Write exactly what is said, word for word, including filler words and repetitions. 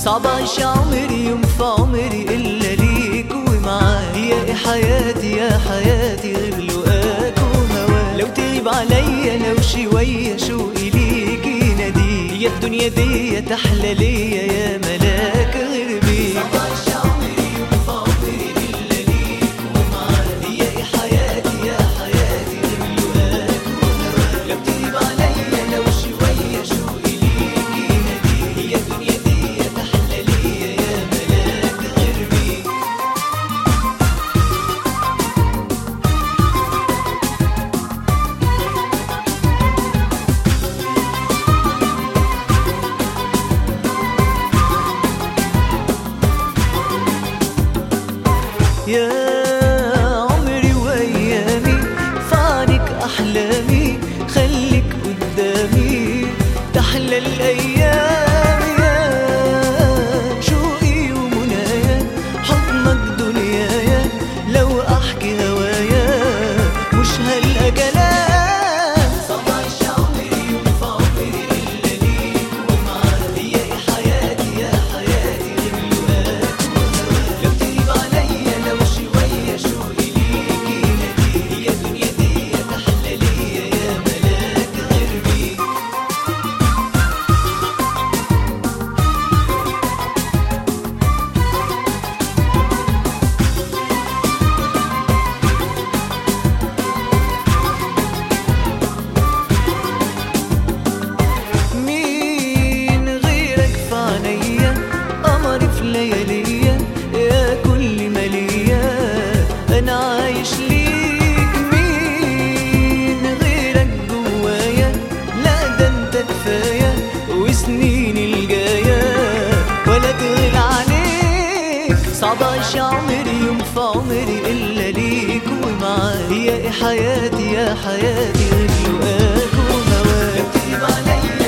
صعب اعيش عمري يوم في عمري الا ليك ومعاك. يا حياتي يا حياتي غير لقاك وهواك. لو تغيب عليا لو شوية شوقي ليك يناديك. يا الدنيا دي تحلى ليا يا ملاك غير بيك. صعب اعيش عمري يوم في عمري الا ليك ومعاك. يا حياتي يا حياتي غير لقاك وهواك. لو تغيب عليا لو شوية شوقي ليك يناديك. يا الدنيا دي تحلى ليا يا ملاك غير بيك. يا عمري وايامي في عينك احلامي. خليك قدامي تحلى الايام. يا شوقي ومنايا حضنك دنيايا. لو احكي هوايا مش هلقى كلام. صعب اعيش عمري يوم في عمري الا ليك ومعاك. يا حياتي يا حياتي غير لقاك وهواك. لو تغيب عليا لو شوية شوقي ليك يناديك. يا الدنيا دي تحلى ليا يا ملاك غير بيك. مين غيرك في عينيا قمري في لياليا. يا كل ما ليا انا عايش ليك. مين غيرك جوايا لا ده انت كفايه. وسنيني الجايه ولا تغلى عليك. صعب اعيش عمري يوم في عمري الا ليك ومعاك. يا حياتي يا حياتي غير لقاك وهواك. لو تغيب عليا